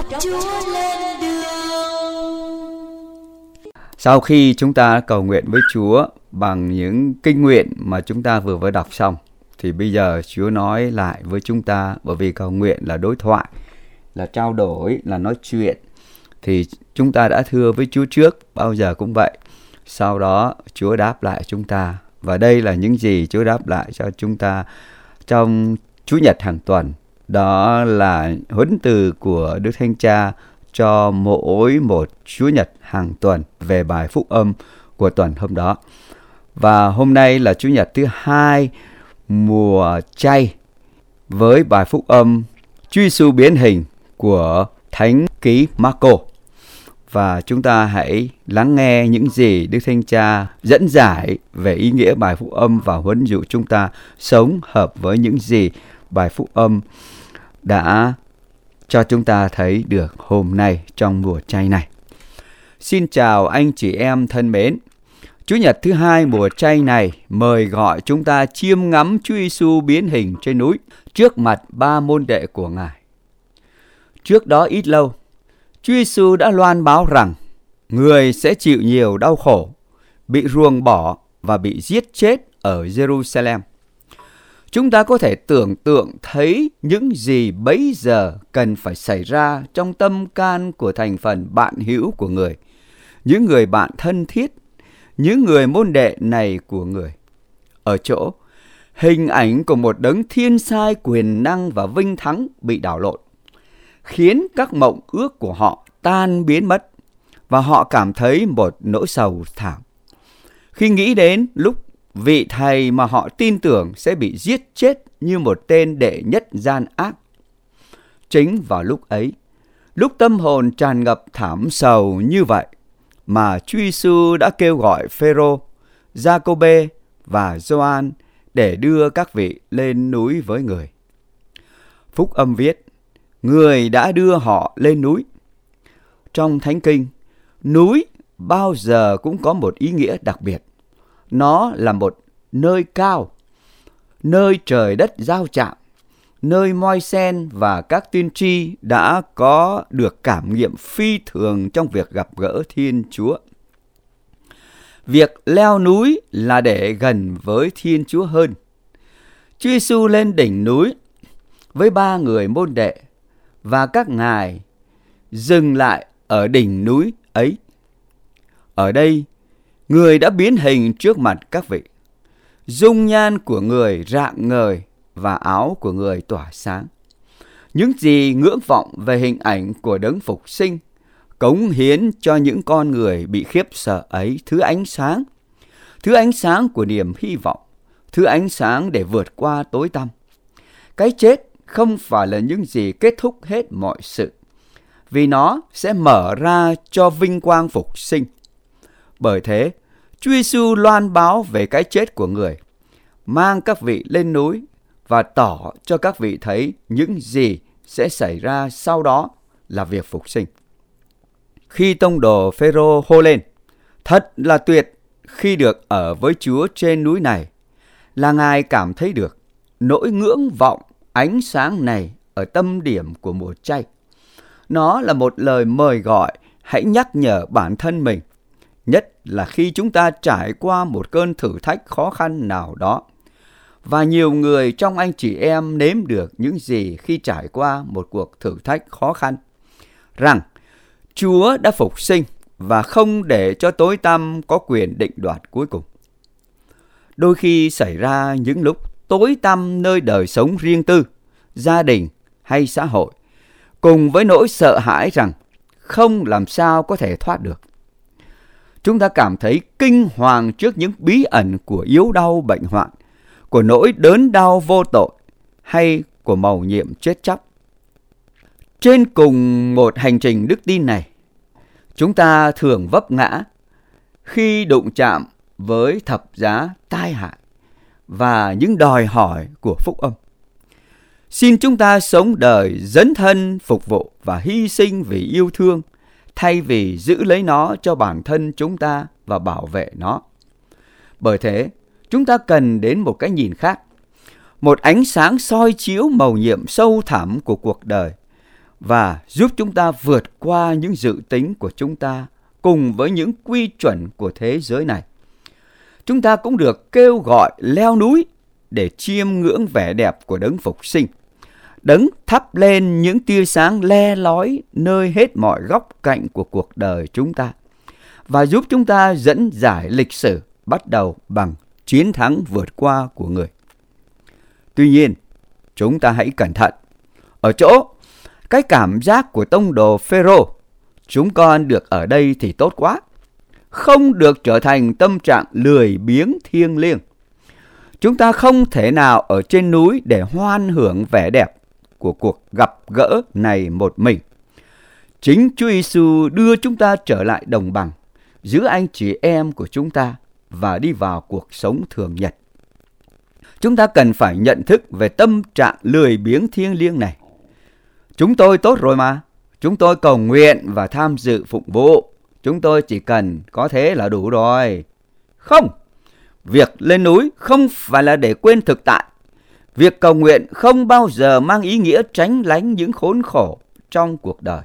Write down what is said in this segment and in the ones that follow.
Chúa lên đường. Sau khi chúng ta cầu nguyện với Chúa bằng những kinh nguyện mà chúng ta vừa mới đọc xong, thì bây giờ Chúa nói lại với chúng ta, bởi vì cầu nguyện là đối thoại, là trao đổi, là nói chuyện. Thì chúng ta đã thưa với Chúa trước, bao giờ cũng vậy. Sau đó Chúa đáp lại chúng ta. Và đây là những gì Chúa đáp lại cho chúng ta trong Chủ nhật hàng tuần. Đó là huấn từ của Đức Thánh Cha cho mỗi một Chủ nhật hàng tuần về bài phúc âm của tuần hôm đó. Và hôm nay là Chủ nhật thứ 2 mùa chay với bài phúc âm Chúa Giêsu biến hình của Thánh ký Marco. Và chúng ta hãy lắng nghe những gì Đức Thánh Cha dẫn giải về ý nghĩa bài phúc âm và huấn dụ chúng ta sống hợp với những gì bài phúc âm đã cho chúng ta thấy được hôm nay trong mùa chay này. Xin chào anh chị em thân mến. Chủ nhật thứ 2 mùa chay này mời gọi chúng ta chiêm ngắm Chúa Giêsu biến hình trên núi trước mặt 3 môn đệ của Ngài. Trước đó ít lâu, Chúa Giêsu đã loan báo rằng người sẽ chịu nhiều đau khổ, bị ruồng bỏ và bị giết chết ở Jerusalem. Chúng ta có thể tưởng tượng thấy những gì bấy giờ cần phải xảy ra trong tâm can của thành phần bạn hữu của người, những người bạn thân thiết, những người môn đệ này của người. Ở chỗ, hình ảnh của một đấng thiên sai quyền năng và vinh thắng bị đảo lộn, khiến các mộng ước của họ tan biến mất và họ cảm thấy một nỗi sầu thảm. Khi nghĩ đến lúc vị thầy mà họ tin tưởng sẽ bị giết chết như một tên đệ nhất gian ác. Chính vào lúc ấy, lúc tâm hồn tràn ngập thảm sầu như vậy, mà Chúa Giêsu đã kêu gọi Phêrô, Giacôbê và Gioan để đưa các vị lên núi với người. Phúc âm viết, người đã đưa họ lên núi. Trong Thánh Kinh, núi bao giờ cũng có một ý nghĩa đặc biệt. Nó là một nơi cao, nơi trời đất giao chạm, nơi Moi-sen và các tiên tri đã có được cảm nghiệm phi thường trong việc gặp gỡ Thiên Chúa. Việc leo núi là để gần với Thiên Chúa hơn. Chúa Giêsu lên đỉnh núi với 3 người môn đệ và các ngài dừng lại ở đỉnh núi ấy. Ở đây, người đã biến hình trước mặt các vị. Dung nhan của người rạng ngời và áo của người tỏa sáng. Những gì ngưỡng vọng về hình ảnh của đấng phục sinh cống hiến cho những con người bị khiếp sợ ấy thứ ánh sáng của niềm hy vọng, thứ ánh sáng để vượt qua tối tăm. Cái chết không phải là những gì kết thúc hết mọi sự, vì nó sẽ mở ra cho vinh quang phục sinh. Bởi thế, Chúa Giêsu loan báo về cái chết của người, mang các vị lên núi và tỏ cho các vị thấy những gì sẽ xảy ra sau đó là việc phục sinh. Khi tông đồ Phêrô hô lên, thật là tuyệt khi được ở với Chúa trên núi này, là Ngài cảm thấy được nỗi ngưỡng vọng ánh sáng này ở tâm điểm của mùa chay. Nó là một lời mời gọi hãy nhắc nhở bản thân mình, nhất là khi chúng ta trải qua một cơn thử thách khó khăn nào đó. Và nhiều người trong anh chị em nếm được những gì khi trải qua một cuộc thử thách khó khăn, rằng Chúa đã phục sinh và không để cho tối tăm có quyền định đoạt cuối cùng. Đôi khi xảy ra những lúc tối tăm nơi đời sống riêng tư, gia đình hay xã hội, cùng với nỗi sợ hãi rằng không làm sao có thể thoát được. Chúng ta cảm thấy kinh hoàng trước những bí ẩn của yếu đau bệnh hoạn, của nỗi đớn đau vô tội hay của mầu nhiệm chết chóc. Trên cùng một hành trình đức tin này, chúng ta thường vấp ngã khi đụng chạm với thập giá tai hại và những đòi hỏi của phúc âm. Xin chúng ta sống đời dấn thân phục vụ và hy sinh vì yêu thương, thay vì giữ lấy nó cho bản thân chúng ta và bảo vệ nó. Bởi thế, chúng ta cần đến một cái nhìn khác, một ánh sáng soi chiếu mầu nhiệm sâu thẳm của cuộc đời và giúp chúng ta vượt qua những dự tính của chúng ta cùng với những quy chuẩn của thế giới này. Chúng ta cũng được kêu gọi leo núi để chiêm ngưỡng vẻ đẹp của đấng phục sinh. Đấng thắp lên những tia sáng le lói nơi hết mọi góc cạnh của cuộc đời chúng ta và giúp chúng ta dẫn giải lịch sử bắt đầu bằng chiến thắng vượt qua của người. Tuy nhiên, chúng ta hãy cẩn thận. Ở chỗ, cái cảm giác của tông đồ Phêrô, chúng con được ở đây thì tốt quá, không được trở thành tâm trạng lười biếng thiêng liêng. Chúng ta không thể nào ở trên núi để hoan hưởng vẻ đẹp của cuộc gặp gỡ này một mình. Chính Chúa Giêsu đưa chúng ta trở lại đồng bằng giữa anh chị em của chúng ta và đi vào cuộc sống thường nhật. Chúng ta cần phải nhận thức về tâm trạng lười biếng thiêng liêng này. Chúng tôi tốt rồi mà. Chúng tôi cầu nguyện và tham dự phụng vụ. Chúng tôi chỉ cần có thế là đủ rồi. Không! Việc lên núi không phải là để quên thực tại. Việc cầu nguyện không bao giờ mang ý nghĩa tránh lánh những khốn khổ trong cuộc đời.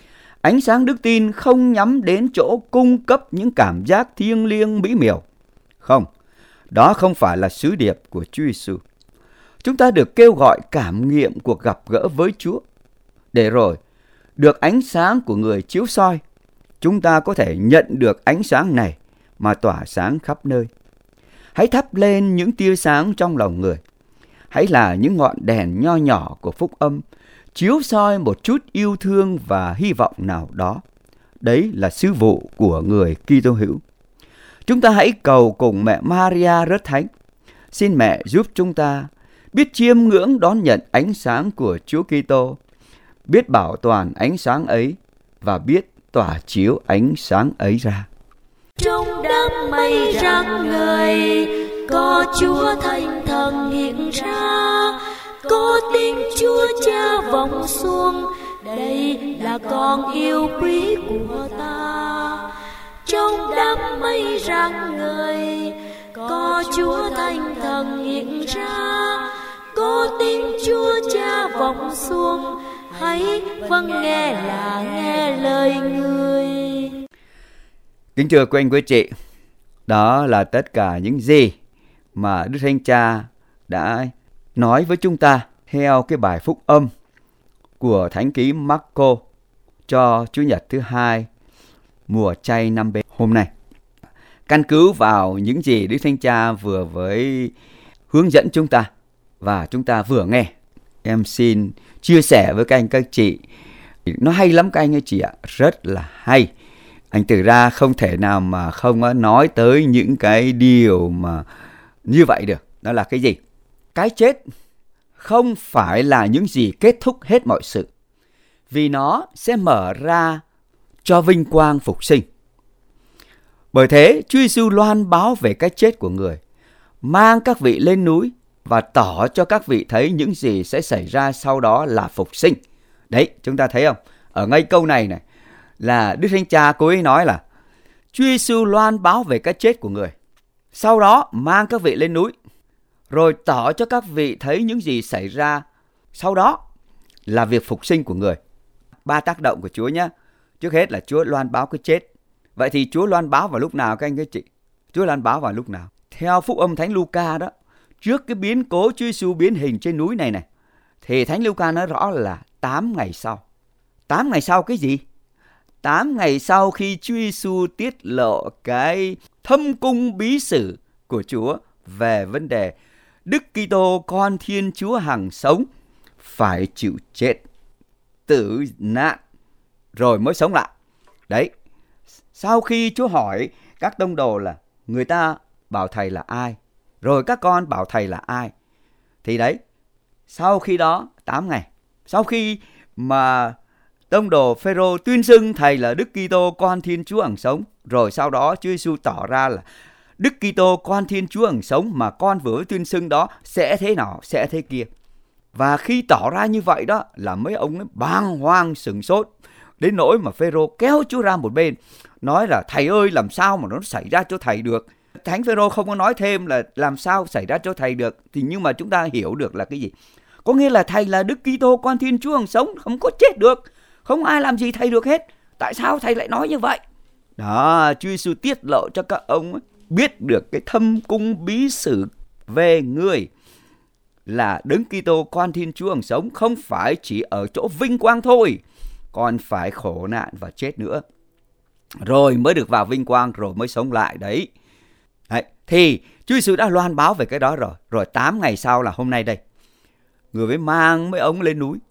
Ánh sáng đức tin không nhắm đến chỗ cung cấp những cảm giác thiêng liêng mỹ miều. Không, đó không phải là sứ điệp của Chúa Giêsu. Chúng ta được kêu gọi cảm nghiệm cuộc gặp gỡ với Chúa. Để rồi, được ánh sáng của người chiếu soi, chúng ta có thể nhận được ánh sáng này mà tỏa sáng khắp nơi. Hãy thắp lên những tia sáng trong lòng người. Hãy là những ngọn đèn nho nhỏ của phúc âm, chiếu soi một chút yêu thương và hy vọng nào đó. Đấy là sứ vụ của người Kitô hữu. Chúng ta hãy cầu cùng mẹ Maria rất thánh. Xin mẹ giúp chúng ta biết chiêm ngưỡng đón nhận ánh sáng của Chúa Kitô, biết bảo toàn ánh sáng ấy và biết tỏa chiếu ánh sáng ấy ra. Trong đám mây rạng ngời, có Chúa Thánh Thần hiện ra, có tiếng Chúa Cha vọng xuống, đây là con yêu quý của ta. Trong đám mây rạng ngời, có Chúa Thánh Thần hiện ra, có tiếng Chúa Cha vọng xuống, hãy vâng nghe là nghe lời người. Kính thưa quý anh quý chị, đó là tất cả những gì mà Đức Thánh Cha đã nói với chúng ta theo cái bài phúc âm của Thánh ký Marco cho Chủ nhật thứ 2 mùa chay năm B hôm nay. Căn cứ vào những gì Đức Thánh Cha vừa với hướng dẫn chúng ta và chúng ta vừa nghe, em xin chia sẻ với các anh các chị. Nó hay lắm các anh ấy chị ạ, rất là hay. Anh Từ ra không thể nào mà không nói tới những cái điều mà như vậy được. Đó là cái gì? Cái chết không phải là những gì kết thúc hết mọi sự, vì nó sẽ mở ra cho vinh quang phục sinh. Bởi thế, Chúa Giêsu loan báo về cái chết của người, mang các vị lên núi và tỏ cho các vị thấy những gì sẽ xảy ra sau đó là phục sinh. Đấy, chúng ta thấy không? Ở ngay câu này này là Đức Thánh Cha cô ấy nói là Chúa Giêsu loan báo về cái chết của người, sau đó mang các vị lên núi, rồi tỏ cho các vị thấy những gì xảy ra sau đó là việc phục sinh của người. 3 tác động của Chúa nhé. Trước hết là Chúa loan báo cái chết. Vậy thì Chúa loan báo vào lúc nào các anh các chị? Chúa loan báo vào lúc nào? Theo phúc âm Thánh Luca đó, trước cái biến cố Chúa Giêsu biến hình trên núi này này, thì Thánh Luca nói rõ là 8 ngày sau. 8 ngày sau cái gì? 8 ngày sau khi Chúa Giêsu tiết lộ cái thâm cung bí sử của Chúa về vấn đề Đức Kitô con Thiên Chúa hằng sống phải chịu chết, tử nạn rồi mới sống lại. Đấy, sau khi Chúa hỏi các tông đồ là người ta bảo thầy là ai, rồi các con bảo thầy là ai, thì đấy, sau khi đó 8 ngày, sau khi mà tông đồ Phêrô tuyên xưng thầy là Đức Kitô con Thiên Chúa hằng sống, rồi sau đó Chúa Giêsu tỏ ra là Đức Kitô con Thiên Chúa hằng sống mà con vừa tuyên xưng đó sẽ thế nào, sẽ thế kia. Và khi tỏ ra như vậy đó là mấy ông ấy bàng hoàng sửng sốt, đến nỗi mà Phêrô kéo Chúa ra một bên, nói là thầy ơi, làm sao mà nó xảy ra cho thầy được. Thánh Phêrô không có nói thêm là làm sao xảy ra cho thầy được, thì nhưng mà chúng ta hiểu được là cái gì? Có nghĩa là thầy là Đức Kitô con Thiên Chúa hằng sống, không có chết được, không ai làm gì thầy được hết. Tại sao thầy lại nói như vậy? Đó, Chúa Giêsu tiết lộ cho các ông biết được cái thâm cung bí sử về người là Đấng Kitô con Thiên Chúa hằng sống, không phải chỉ ở chỗ vinh quang thôi, còn phải khổ nạn và chết nữa, rồi mới được vào vinh quang, rồi mới sống lại đấy. Thì Chúa Giêsu đã loan báo về cái đó rồi. Rồi 8 ngày sau là hôm nay đây, người mới mang mấy ông lên núi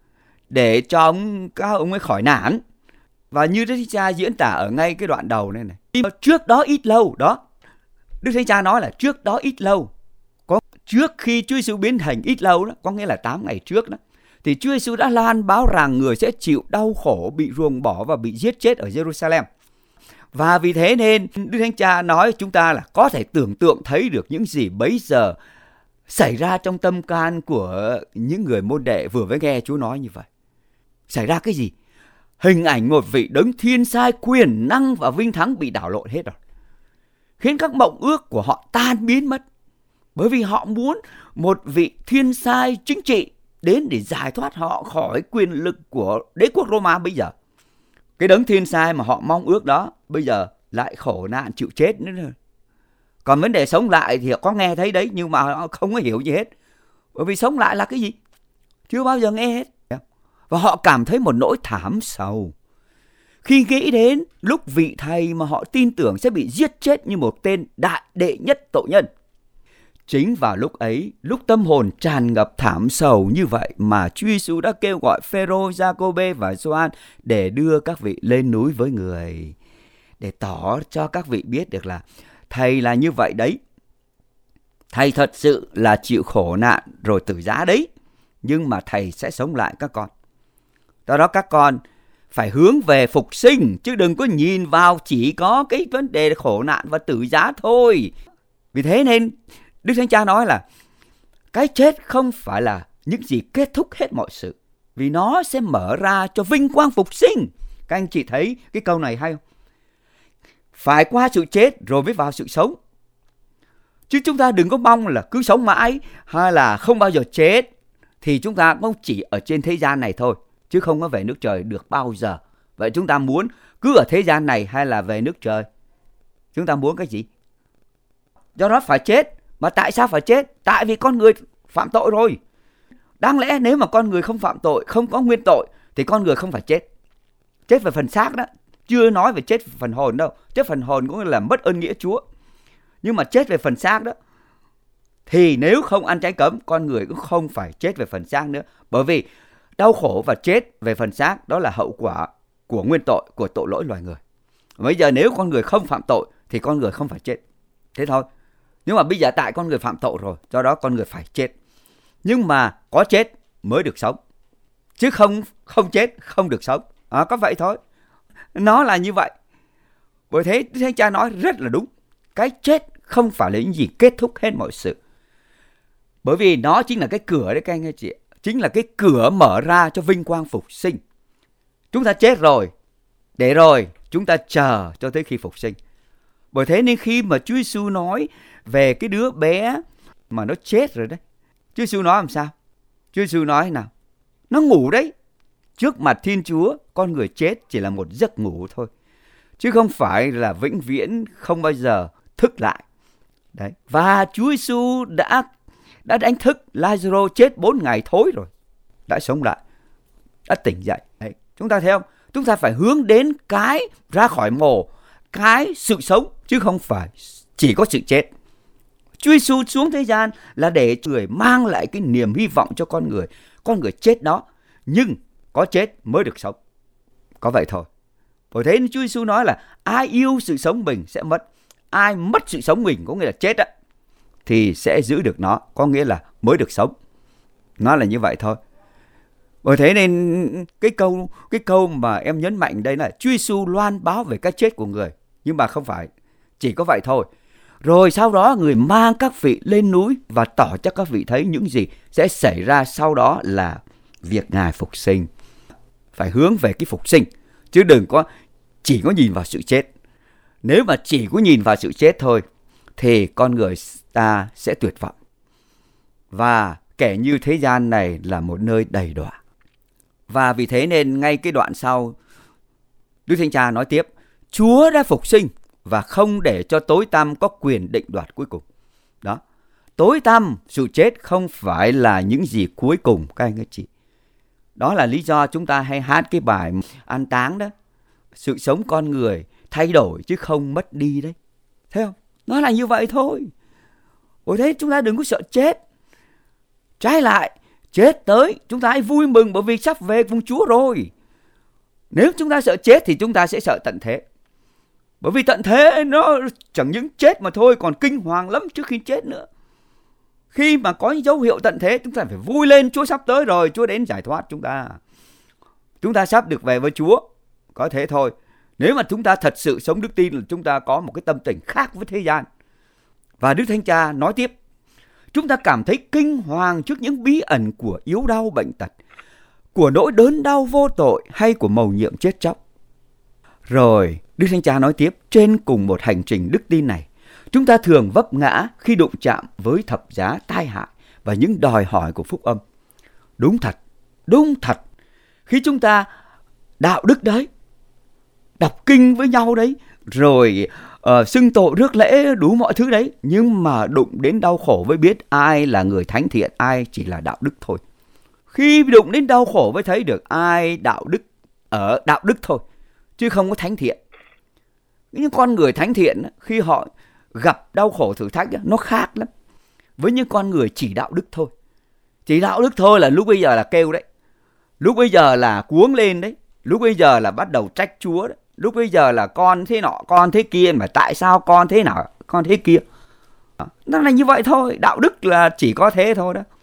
để cho các ông ấy khỏi nản. Và như Đức Thánh Cha diễn tả ở ngay cái đoạn đầu này, trước đó ít lâu đó, Đức Thánh Cha nói là trước đó ít lâu, có trước khi Chúa Giêsu biến thành ít lâu đó, có nghĩa là 8 ngày trước đó, thì Chúa Giêsu đã loan báo rằng người sẽ chịu đau khổ, bị ruồng bỏ và bị giết chết ở Jerusalem. Và vì thế nên Đức Thánh Cha nói chúng ta là có thể tưởng tượng thấy được những gì bấy giờ xảy ra trong tâm can của những người môn đệ vừa mới nghe Chúa nói như vậy. Xảy ra cái gì? Hình ảnh một vị đấng thiên sai quyền năng và vinh thắng bị đảo lộn hết rồi, khiến các mộng ước của họ tan biến mất. Bởi vì họ muốn một vị thiên sai chính trị đến để giải thoát họ khỏi quyền lực của đế quốc Roma bây giờ. Cái đấng thiên sai mà họ mong ước đó bây giờ lại khổ nạn chịu chết nữa. Còn vấn đề sống lại thì họ có nghe thấy đấy, nhưng mà họ không có hiểu gì hết. Bởi vì sống lại là cái gì? Chưa bao giờ nghe hết. Và họ cảm thấy một nỗi thảm sầu khi nghĩ đến lúc vị thầy mà họ tin tưởng sẽ bị giết chết như một tên đại đệ nhất tội nhân. Chính vào lúc ấy, lúc tâm hồn tràn ngập thảm sầu như vậy mà Chúa Giêsu đã kêu gọi Phêrô, Giacôbê và Gioan để đưa các vị lên núi với người, để tỏ cho các vị biết được là thầy là như vậy đấy. Thầy thật sự là chịu khổ nạn rồi tử giá đấy, nhưng mà thầy sẽ sống lại các con. Do đó các con phải hướng về phục sinh, chứ đừng có nhìn vào chỉ có cái vấn đề khổ nạn và tử giá thôi. Vì thế nên Đức Thánh Cha nói là cái chết không phải là những gì kết thúc hết mọi sự, vì nó sẽ mở ra cho vinh quang phục sinh. Các anh chị thấy cái câu này hay không? Phải qua sự chết rồi mới vào sự sống. Chứ chúng ta đừng có mong là cứ sống mãi hay là không bao giờ chết, thì chúng ta cũng chỉ ở trên thế gian này thôi, chứ không có về nước trời được bao giờ. Vậy chúng ta muốn cứ ở thế gian này hay là về nước trời? Chúng ta muốn cái gì? Do đó phải chết. Mà tại sao phải chết? Tại vì con người phạm tội rồi. Đáng lẽ nếu mà con người không phạm tội, không có nguyên tội, thì con người không phải chết. Chết về phần xác đó, chưa nói về chết về phần hồn đâu. Chết phần hồn cũng là mất ơn nghĩa Chúa. Nhưng mà chết về phần xác đó, thì nếu không ăn trái cấm, con người cũng không phải chết về phần xác nữa. Bởi vì đau khổ và chết về phần xác đó là hậu quả của nguyên tội, của tội lỗi loài người. Bây giờ nếu con người không phạm tội thì con người không phải chết. Thế thôi. Nhưng mà bây giờ tại con người phạm tội rồi, do đó con người phải chết. Nhưng mà có chết mới được sống, chứ không chết không được sống. Có vậy thôi. Nó là như vậy. Bởi thế Đức Thánh Cha nói rất là đúng. Cái chết không phải là những gì kết thúc hết mọi sự. Bởi vì nó chính là cái cửa đấy các anh chị. Chính là cái cửa mở ra cho vinh quang phục sinh. Chúng ta chết rồi, để rồi chúng ta chờ cho tới khi phục sinh. Bởi thế nên khi mà Chúa Giêsu nói về cái đứa bé mà nó chết rồi đấy, Chúa Giêsu nói làm sao? Chúa Giêsu nói thế nào? Nó ngủ đấy. Trước mặt Thiên Chúa, con người chết chỉ là một giấc ngủ thôi, chứ không phải là vĩnh viễn không bao giờ thức lại. Đấy. Và Chúa Giêsu đã đánh thức Lazaro chết 4 ngày thối rồi, đã sống lại, đã tỉnh dậy. Đấy. Chúng ta thấy không? Chúng ta phải hướng đến cái ra khỏi mồ, cái sự sống, chứ không phải chỉ có sự chết. Chúa Giêsu xuống thế gian là để người mang lại cái niềm hy vọng cho con người. Con người chết đó, nhưng có chết mới được sống. Có vậy thôi. Bởi thế Chúa Giêsu nói là ai yêu sự sống mình sẽ mất. Ai mất sự sống mình, có nghĩa là chết á, thì sẽ giữ được nó, có nghĩa là mới được sống. Nó là như vậy thôi. Bởi thế nên cái câu mà em nhấn mạnh đây là Chúa Giêsu loan báo về cái chết của người. Nhưng mà không phải chỉ có vậy thôi. Rồi sau đó người mang các vị lên núi và tỏ cho các vị thấy những gì sẽ xảy ra sau đó là việc Ngài phục sinh. Phải hướng về cái phục sinh, chứ đừng có chỉ có nhìn vào sự chết. Nếu mà chỉ có nhìn vào sự chết thôi thì con người ta sẽ tuyệt vọng. Và kẻ như thế gian này là một nơi đầy đọa. Và vì thế nên ngay cái đoạn sau, Đức Thánh Cha nói tiếp, Chúa đã phục sinh và không để cho tối tăm có quyền định đoạt cuối cùng. Đó, tối tăm, sự chết không phải là những gì cuối cùng các anh các chị. Đó là lý do chúng ta hay hát cái bài an táng đó. Sự sống con người thay đổi chứ không mất đi đấy. Thấy không? Nó là như vậy thôi. Bởi thế chúng ta đừng có sợ chết. Trái lại, chết tới chúng ta hãy vui mừng bởi vì sắp về cùng Chúa rồi. Nếu chúng ta sợ chết thì chúng ta sẽ sợ tận thế. Bởi vì tận thế nó chẳng những chết mà thôi, còn kinh hoàng lắm trước khi chết nữa. Khi mà có những dấu hiệu tận thế, chúng ta phải vui lên, Chúa sắp tới rồi, Chúa đến giải thoát chúng ta. Chúng ta sắp được về với Chúa. Có thế thôi. Nếu mà chúng ta thật sự sống đức tin là chúng ta có một cái tâm tình khác với thế gian. Và Đức Thánh Cha nói tiếp, chúng ta cảm thấy kinh hoàng trước những bí ẩn của yếu đau bệnh tật, của nỗi đớn đau vô tội hay của mầu nhiệm chết chóc. Rồi Đức Thánh Cha nói tiếp, trên cùng một hành trình đức tin này, chúng ta thường vấp ngã khi đụng chạm với thập giá tai hại và những đòi hỏi của phúc âm. Đúng thật. Khi chúng ta đạo đức đấy, đọc kinh với nhau đấy, rồi xưng tội rước lễ đủ mọi thứ đấy, nhưng mà đụng đến đau khổ mới biết ai là người thánh thiện, ai chỉ là đạo đức thôi. Khi đụng đến đau khổ mới thấy được ai đạo đức ở đạo đức thôi, chứ không có thánh thiện. Những con người thánh thiện khi họ gặp đau khổ thử thách nó khác lắm với những con người chỉ đạo đức thôi. Chỉ đạo đức thôi là lúc bây giờ là kêu đấy, lúc bây giờ là cuống lên đấy, lúc bây giờ là bắt đầu trách Chúa đấy, lúc bây giờ là con thế nọ, con thế kia, mà tại sao con thế nào, con thế kia. Nó là như vậy thôi, đạo đức là chỉ có thế thôi đó.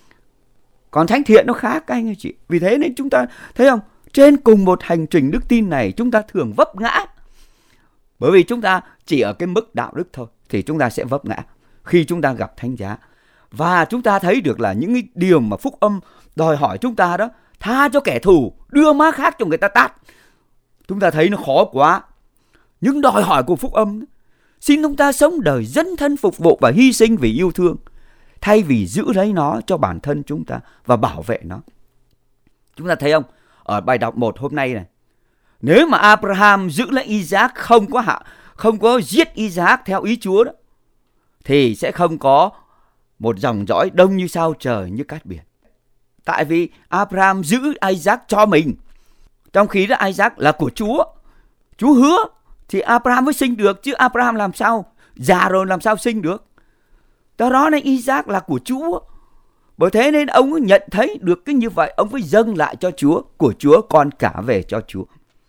Còn thánh thiện nó khác các anh ơi chị. Vì thế nên chúng ta thấy không, trên cùng một hành trình đức tin này chúng ta thường vấp ngã. Bởi vì chúng ta chỉ ở cái mức đạo đức thôi thì chúng ta sẽ vấp ngã khi chúng ta gặp thánh giá. Và chúng ta thấy được là những cái điều mà phúc âm đòi hỏi chúng ta đó, tha cho kẻ thù, đưa má khác cho người ta tát. Chúng ta thấy nó khó quá. Những đòi hỏi của phúc âm, xin chúng ta sống đời dấn thân phục vụ và hy sinh vì yêu thương, thay vì giữ lấy nó cho bản thân chúng ta và bảo vệ nó. Chúng ta thấy không? Ở bài đọc 1 hôm nay này, nếu mà Abraham giữ lấy Isaac, không có giết Isaac theo ý Chúa đó, thì sẽ không có một dòng dõi đông như sao trời, như cát biển. Tại vì Abraham giữ Isaac cho mình, trong khi đó Isaac là của Chúa. Chúa hứa thì Abraham mới sinh được, chứ Abraham làm sao già rồi làm sao sinh được. Do đó nên Isaac là của Chúa. Bởi thế nên ông nhận thấy được cái như vậy, ông phải dâng lại cho Chúa, của Chúa con cả về cho Chúa.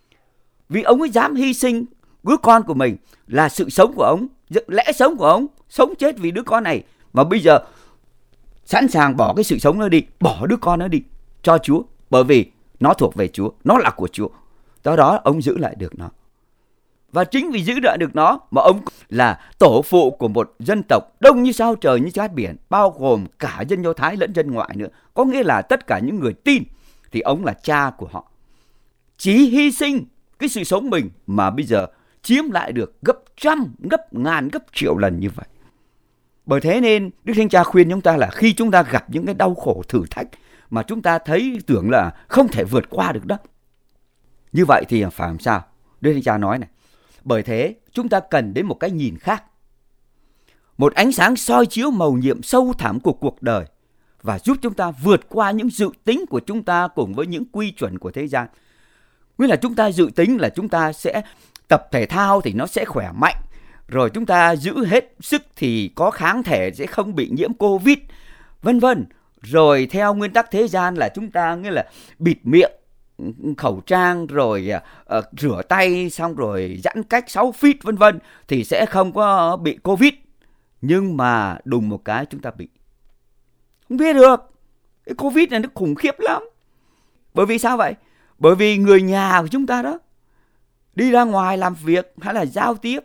Vì ông ấy dám hy sinh đứa con của mình, là sự sống của ông, lẽ sống của ông, sống chết vì đứa con này. Mà bây giờ sẵn sàng bỏ cái sự sống nó đi, bỏ đứa con nó đi cho Chúa, bởi vì nó thuộc về Chúa, nó là của Chúa. Do đó ông giữ lại được nó. Và chính vì giữ lại được nó mà ông là tổ phụ của một dân tộc đông như sao trời, như cát biển, bao gồm cả dân Do Thái lẫn dân ngoại nữa. Có nghĩa là tất cả những người tin thì ông là cha của họ. Chỉ hy sinh cái sự sống mình mà bây giờ chiếm lại được gấp trăm, gấp ngàn, gấp triệu lần như vậy. Bởi thế nên Đức Thánh Cha khuyên chúng ta là khi chúng ta gặp những cái đau khổ thử thách mà chúng ta thấy tưởng là không thể vượt qua được đó, như vậy thì phải làm sao? Đức Thánh Cha nói này, bởi thế chúng ta cần đến một cái nhìn khác, một ánh sáng soi chiếu mầu nhiệm sâu thẳm của cuộc đời và giúp chúng ta vượt qua những dự tính của chúng ta cùng với những quy chuẩn của thế gian. Nghĩa là chúng ta dự tính là chúng ta sẽ tập thể thao thì nó sẽ khỏe mạnh, rồi chúng ta giữ hết sức thì có kháng thể sẽ không bị nhiễm Covid, vân vân. Rồi theo nguyên tắc thế gian là chúng ta nghĩa là bịt miệng, khẩu trang, rồi rửa tay, xong rồi giãn cách 6 feet vân vân thì sẽ không có bị Covid. Nhưng mà đùng một cái chúng ta bị. Không biết được. Cái Covid này nó khủng khiếp lắm. Bởi vì sao vậy? Bởi vì người nhà của chúng ta đó đi ra ngoài làm việc hay là giao tiếp,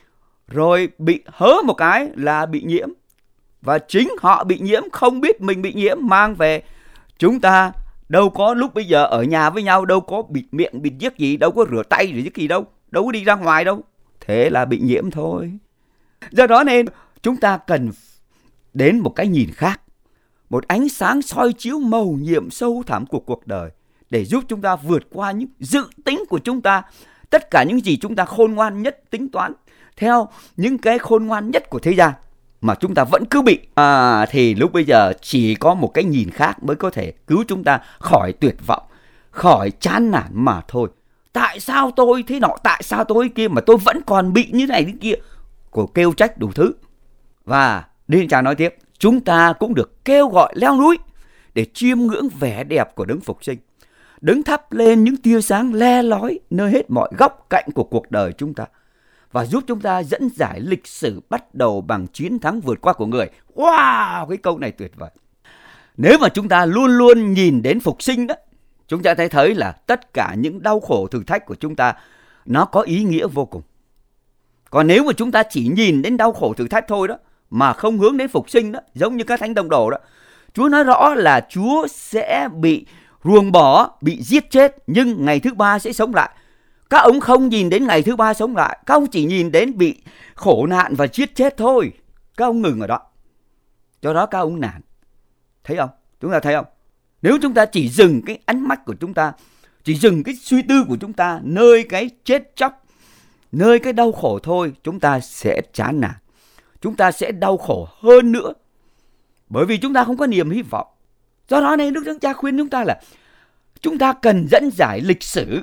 rồi bị hớ một cái là bị nhiễm. Và chính họ bị nhiễm không biết mình bị nhiễm mang về. Chúng ta đâu có lúc bây giờ ở nhà với nhau đâu có bịt miệng, bịt giếc gì, đâu có rửa tay rồi gì đâu, đâu có đi ra ngoài đâu. Thế là bị nhiễm thôi. Do đó nên chúng ta cần đến một cái nhìn khác, một ánh sáng soi chiếu mầu nhiệm sâu thẳm của cuộc đời để giúp chúng ta vượt qua những dự tính của chúng ta, tất cả những gì chúng ta khôn ngoan nhất tính toán theo những cái khôn ngoan nhất của thế gian mà chúng ta vẫn cứ bị. Thì lúc bây giờ chỉ có một cái nhìn khác mới có thể cứu chúng ta khỏi tuyệt vọng, khỏi chán nản mà thôi. Tại sao tôi thế nọ, tại sao tôi kia mà tôi vẫn còn bị như này thế kia, của kêu trách đủ thứ. Và Đức Thánh Cha nói tiếp, chúng ta cũng được kêu gọi leo núi để chiêm ngưỡng vẻ đẹp của đấng phục sinh, đấng thắp lên những tia sáng le lói nơi hết mọi góc cạnh của cuộc đời chúng ta, và giúp chúng ta dẫn giải lịch sử bắt đầu bằng chiến thắng vượt qua của người. Wow, cái câu này tuyệt vời. Nếu mà chúng ta luôn luôn nhìn đến phục sinh đó, chúng ta thấy là tất cả những đau khổ thử thách của chúng ta nó có ý nghĩa vô cùng. Còn nếu mà chúng ta chỉ nhìn đến đau khổ thử thách thôi đó, mà không hướng đến phục sinh đó, giống như các thánh tông đồ đó, Chúa nói rõ là Chúa sẽ bị ruồng bỏ, bị giết chết, nhưng ngày thứ ba sẽ sống lại. Các ông không nhìn đến ngày thứ ba sống lại, các ông chỉ nhìn đến bị khổ nạn và giết chết thôi. Các ông ngừng ở đó, do đó các ông nản. Thấy không? Chúng ta thấy không? Nếu chúng ta chỉ dừng cái ánh mắt của chúng ta, chỉ dừng cái suy tư của chúng ta nơi cái chết chóc, nơi cái đau khổ thôi, chúng ta sẽ chán nản, chúng ta sẽ đau khổ hơn nữa, bởi vì chúng ta không có niềm hy vọng. Do đó nên Đức Thánh Cha khuyên chúng ta là chúng ta cần dẫn giải lịch sử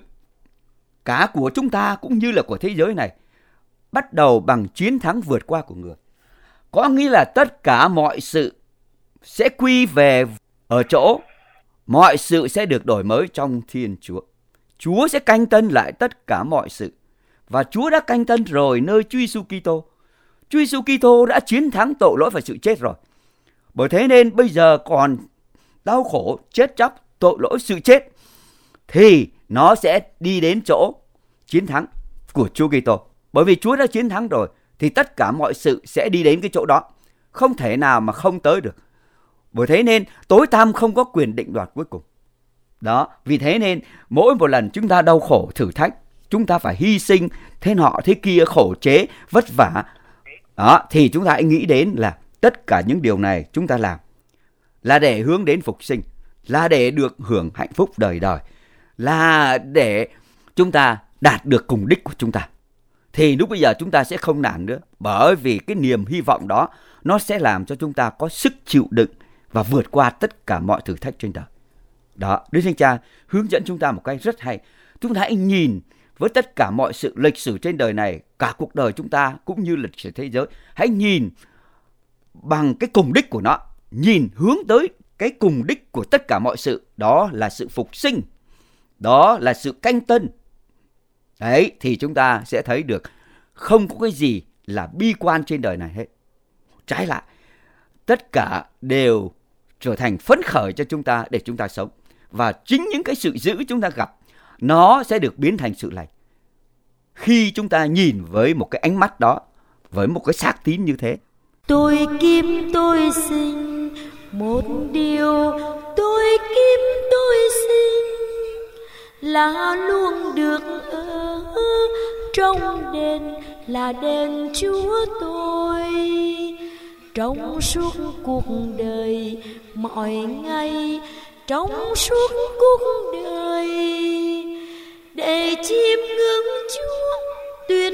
cả của chúng ta cũng như là của thế giới này bắt đầu bằng chiến thắng vượt qua của người. Có nghĩa là tất cả mọi sự sẽ quy về ở chỗ mọi sự sẽ được đổi mới trong Thiên Chúa. Chúa sẽ canh tân lại tất cả mọi sự, và Chúa đã canh tân rồi nơi Chúa Giêsu Kitô. Chúa Giêsu Kitô đã chiến thắng tội lỗi và sự chết rồi. Bởi thế nên bây giờ còn đau khổ, chết chóc, tội lỗi, sự chết thì nó sẽ đi đến chỗ chiến thắng của Chúa Kitô. Bởi vì Chúa đã chiến thắng rồi thì tất cả mọi sự sẽ đi đến cái chỗ đó, không thể nào mà không tới được. Bởi thế nên tối tăm không có quyền định đoạt cuối cùng. Đó, vì thế nên mỗi một lần chúng ta đau khổ thử thách, chúng ta phải hy sinh thế nọ thế kia, khổ chế, vất vả. Đó, thì chúng ta hãy nghĩ đến là tất cả những điều này chúng ta làm là để hướng đến phục sinh, là để được hưởng hạnh phúc đời đời, là để chúng ta đạt được cùng đích của chúng ta. Thì lúc bây giờ chúng ta sẽ không nản nữa, bởi vì cái niềm hy vọng đó nó sẽ làm cho chúng ta có sức chịu đựng và vượt qua tất cả mọi thử thách trên đời. Đó, Đức Thánh Cha hướng dẫn chúng ta một cách rất hay. Chúng ta hãy nhìn với tất cả mọi sự lịch sử trên đời này, cả cuộc đời chúng ta cũng như lịch sử thế giới, hãy nhìn bằng cái cùng đích của nó, nhìn hướng tới cái cùng đích của tất cả mọi sự, đó là sự phục sinh, đó là sự canh tân. Đấy, thì chúng ta sẽ thấy được không có cái gì là bi quan trên đời này hết. Trái lại, tất cả đều trở thành phấn khởi cho chúng ta để chúng ta sống. Và chính những cái sự dữ chúng ta gặp, nó sẽ được biến thành sự lành khi chúng ta nhìn với một cái ánh mắt đó, với một cái xác tín như thế. Tôi kim tôi sinh, một điều tôi kim tôi sinh là luôn được ở trong đền, là đền Chúa tôi. Trong suốt cuộc đời mọi ngày, trong suốt cuộc đời, để chiêm ngưỡng Chúa tuyệt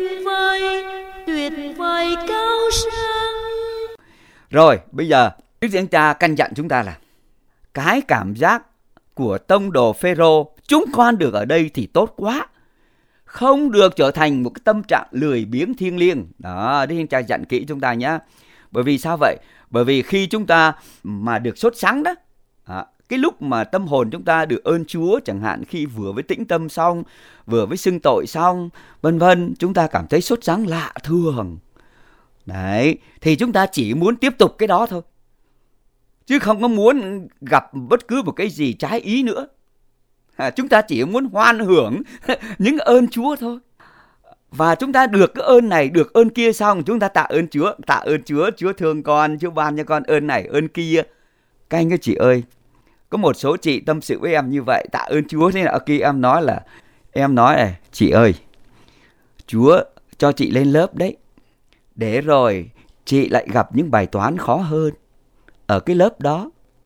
vời cao sang. Rồi, bây giờ Đức Thánh Cha căn dặn chúng ta là cái cảm giác của tông đồ Phêrô, chúng con được ở đây thì tốt quá, không được trở thành một cái tâm trạng lười biếng thiêng liêng. Đó, Đức Thánh Cha dặn kỹ chúng ta nhé. Bởi vì sao vậy? Bởi vì khi chúng ta mà được sốt sắng đó, cái lúc mà tâm hồn chúng ta được ơn Chúa, chẳng hạn khi vừa với tĩnh tâm xong, vừa với xưng tội xong, vân vân, chúng ta cảm thấy sốt sắng lạ thường. Đấy, thì chúng ta chỉ muốn tiếp tục cái đó thôi, chứ không có muốn gặp bất cứ một cái gì trái ý nữa. Chúng ta chỉ muốn hoan hưởng những ơn Chúa thôi. Và chúng ta được cái ơn này, được ơn kia xong, chúng ta tạ ơn Chúa, Chúa thương con, Chúa ban cho con ơn này, ơn kia. Các anh các chị ơi, có một số chị tâm sự với em như vậy, tạ ơn Chúa thế nào kia, em nói này, chị ơi, Chúa cho chị lên lớp đấy, để rồi chị lại gặp những bài toán khó hơn ở cái lớp đó.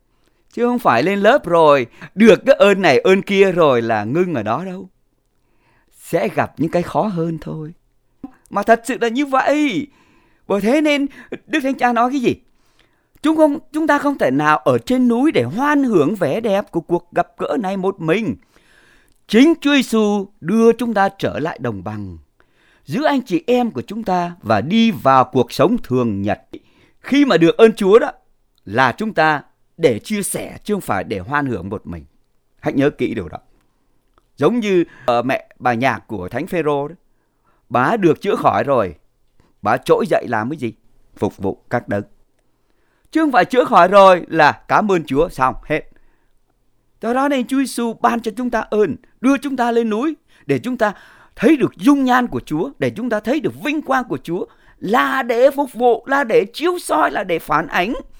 Chứ không phải lên lớp rồi được cái ơn này ơn kia rồi là ngưng ở đó đâu. Sẽ gặp những cái khó hơn thôi. Mà thật sự là như vậy. Bởi thế nên Đức Thánh Cha nói cái gì? Chúng ta không thể nào ở trên núi để hoan hưởng vẻ đẹp của cuộc gặp gỡ này một mình. Chính Chúa Giêsu đưa chúng ta trở lại đồng bằng giữa anh chị em của chúng ta và đi vào cuộc sống thường nhật. Khi mà được ơn Chúa đó là chúng ta để chia sẻ chứ không phải để hoan hưởng một mình. Hãy nhớ kỹ điều đó. Giống như mẹ bà Nhạc của Thánh Phêrô đó, bà được chữa khỏi rồi, bà trỗi dậy làm cái gì? Phục vụ các đấng. Chứ không phải chữa khỏi rồi là cảm ơn Chúa xong hết. Do đó nên Chúa Giêsu ban cho chúng ta ơn, đưa chúng ta lên núi để chúng ta thấy được dung nhan của Chúa, để chúng ta thấy được vinh quang của Chúa, là để phục vụ, là để chiếu soi, là để phản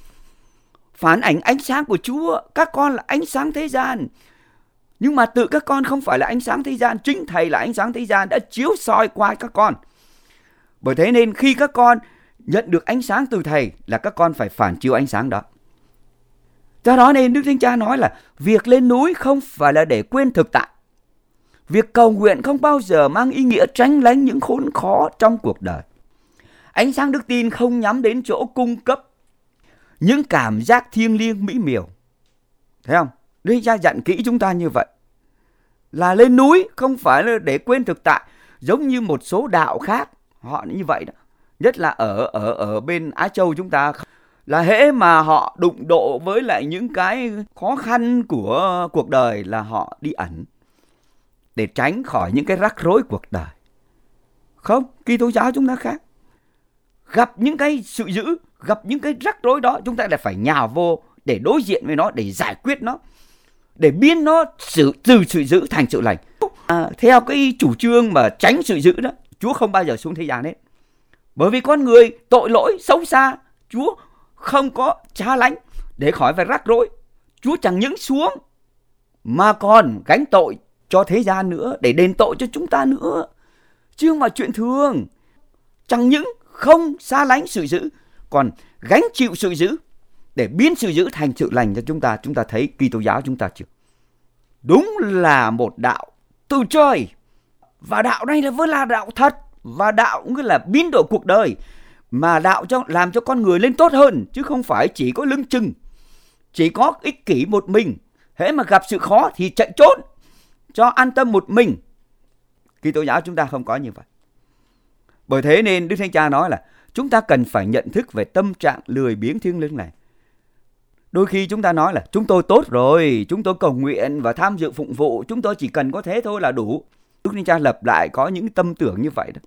ảnh ánh sáng của Chúa. Các con là ánh sáng thế gian, nhưng mà tự các con không phải là ánh sáng thế gian, chính Thầy là ánh sáng thế gian đã chiếu soi qua các con. Bởi thế nên khi các con nhận được ánh sáng từ Thầy là các con phải phản chiếu ánh sáng đó. Do đó nên Đức Thánh Cha nói là việc lên núi không phải là để quên thực tại. Việc cầu nguyện không bao giờ mang ý nghĩa tránh lánh những khốn khó trong cuộc đời. Ánh sáng đức tin không nhắm đến chỗ cung cấp những cảm giác thiêng liêng mỹ miều. Thấy không? Đức Thánh Cha dặn kỹ chúng ta như vậy. Là lên núi không phải là để quên thực tại, giống như một số đạo khác họ như vậy đó. Nhất là ở bên Á Châu chúng ta, là hễ mà họ đụng độ với lại những cái khó khăn của cuộc đời là họ đi ẩn để tránh khỏi những cái rắc rối cuộc đời. Không, Kitô giáo chúng ta khác. Gặp những cái sự dữ, gặp những cái rắc rối đó, chúng ta lại phải nhào vô để đối diện với nó, để giải quyết nó, để biến nó từ sự dữ thành sự lành. Theo cái chủ trương mà tránh sự dữ đó, Chúa không bao giờ xuống thế gian hết. Bởi vì con người tội lỗi xấu xa, Chúa không có xa lánh để khỏi phải rắc rối. Chúa chẳng những xuống mà còn gánh tội cho thế gian nữa, để đền tội cho chúng ta nữa, chứ không phải chuyện thường. Chẳng những không xa lánh sự dữ, còn gánh chịu sự dữ để biến sự dữ thành sự lành cho chúng ta. Chúng ta thấy Kitô giáo chúng ta chưa? Đúng là một đạo từ trời, và đạo này là vẫn là đạo thật, và đạo cũng là biến đổi cuộc đời, mà đạo làm cho con người lên tốt hơn, chứ không phải chỉ có lưng chừng, chỉ có ích kỷ một mình. Hễ mà gặp sự khó thì chạy trốn cho an tâm một mình. Kitô giáo chúng ta không có như vậy. Bởi thế nên Đức Thánh Cha nói là chúng ta cần phải nhận thức về tâm trạng lười biếng thiêng liêng này. Đôi khi chúng ta nói là chúng tôi tốt rồi, chúng tôi cầu nguyện và tham dự phụng vụ, chúng tôi chỉ cần có thế thôi là đủ. Đức Thánh Cha lập lại có những tâm tưởng như vậy đó.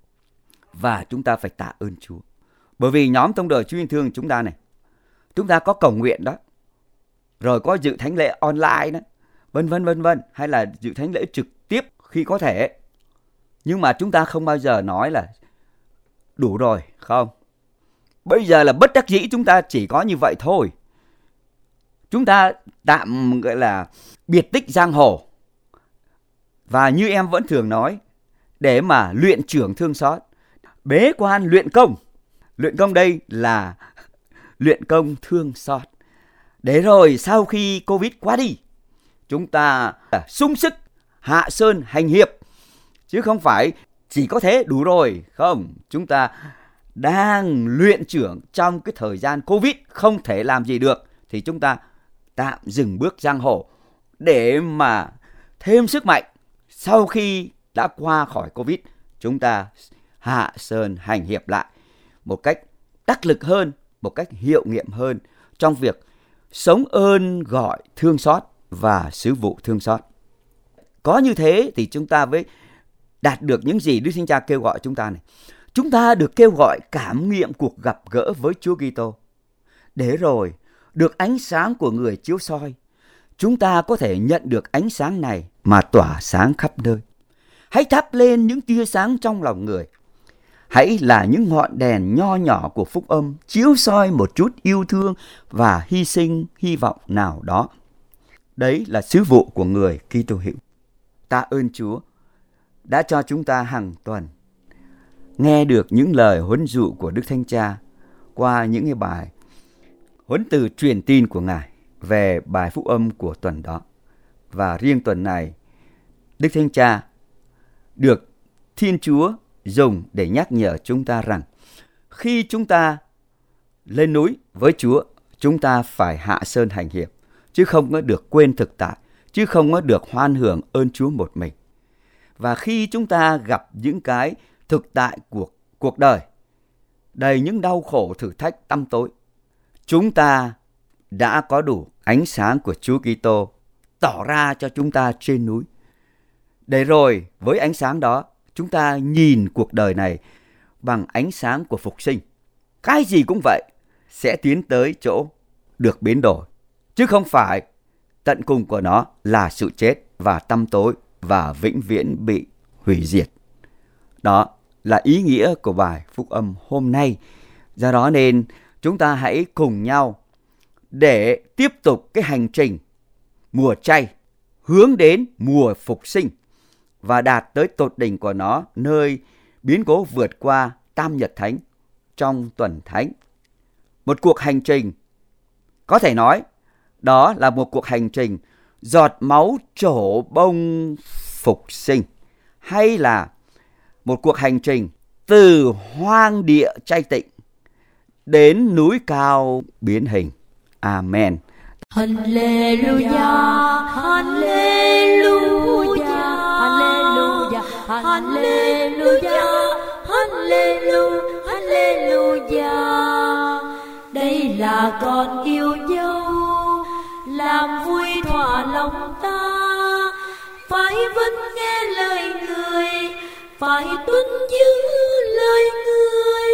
Và chúng ta phải tạ ơn Chúa. Bởi vì nhóm tông đời Chúa yêu thương chúng ta này, chúng ta có cầu nguyện đó, rồi có dự thánh lễ online đó, vân vân, hay là dự thánh lễ trực tiếp khi có thể. Nhưng mà chúng ta không bao giờ nói là đủ rồi, không. Bây giờ là bất đắc dĩ chúng ta chỉ có như vậy thôi. Chúng ta tạm gọi là biệt tích giang hồ. Và như em vẫn thường nói, để mà luyện trưởng thương xót, bế quan luyện công. Luyện công đây là luyện công thương xót. Để rồi sau khi Covid qua đi, chúng ta sung sức hạ sơn hành hiệp. Chứ không phải chỉ có thế đủ rồi. Không, chúng ta đang luyện trưởng trong cái thời gian Covid không thể làm gì được, thì chúng ta tạm dừng bước giang hồ để mà thêm sức mạnh. Sau khi đã qua khỏi Covid, chúng ta hạ sơn hành hiệp lại một cách đắc lực hơn, một cách hiệu nghiệm hơn trong việc sống ơn gọi thương xót và sứ vụ thương xót. Có như thế thì chúng ta mới đạt được những gì Đức Thánh Cha kêu gọi chúng ta này. Chúng ta được kêu gọi cảm nghiệm cuộc gặp gỡ với Chúa Kitô, để rồi được ánh sáng của người chiếu soi, chúng ta có thể nhận được ánh sáng này mà tỏa sáng khắp nơi. Hãy thắp lên những tia sáng trong lòng người. Hãy là những ngọn đèn nho nhỏ của phúc âm, chiếu soi một chút yêu thương và hy sinh hy vọng nào đó. Đấy là sứ vụ của người Kitô hữu. Tạ ơn Chúa đã cho chúng ta hàng tuần nghe được những lời huấn dụ của Đức Thánh Cha qua những cái bài huấn từ truyền tin của Ngài. về bài phúc âm của tuần đó. Và riêng tuần này, Đức Thánh Cha được Thiên Chúa dùng để nhắc nhở chúng ta rằng khi chúng ta lên núi với Chúa, chúng ta phải hạ sơn hành hiệp, chứ không có được quên thực tại, chứ không có được hoan hưởng ơn Chúa một mình. Và khi chúng ta gặp những cái thực tại của cuộc đời, đầy những đau khổ, thử thách, tăm tối, chúng ta đã có đủ ánh sáng của Chúa Kitô tỏ ra cho chúng ta trên núi. Để rồi với ánh sáng đó, chúng ta nhìn cuộc đời này bằng ánh sáng của phục sinh. Cái gì cũng vậy, sẽ tiến tới chỗ được biến đổi, chứ không phải tận cùng của nó là sự chết và tăm tối và vĩnh viễn bị hủy diệt. Đó là ý nghĩa của bài phúc âm hôm nay. Do đó nên chúng ta hãy cùng nhau để tiếp tục cái hành trình mùa chay hướng đến mùa phục sinh và đạt tới tột đỉnh của nó, nơi biến cố vượt qua Tam Nhật Thánh trong tuần Thánh. Một cuộc hành trình, có thể nói đó là một cuộc hành trình giọt máu trổ bông phục sinh, hay là một cuộc hành trình từ hoang địa chay tịnh đến núi cao biến hình. Amen. Hallelujah, hallelujah, hallelujah, hallelujah, hallelujah, hallelujah. Đây là con yêu dấu, làm vui thỏa lòng ta, phải vẫn nghe lời người, phải tuân giữ lời người.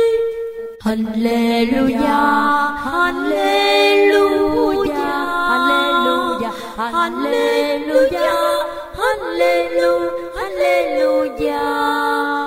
Hallelujah, hallelujah, hallelujah, hallelujah, hallelujah, hallelujah.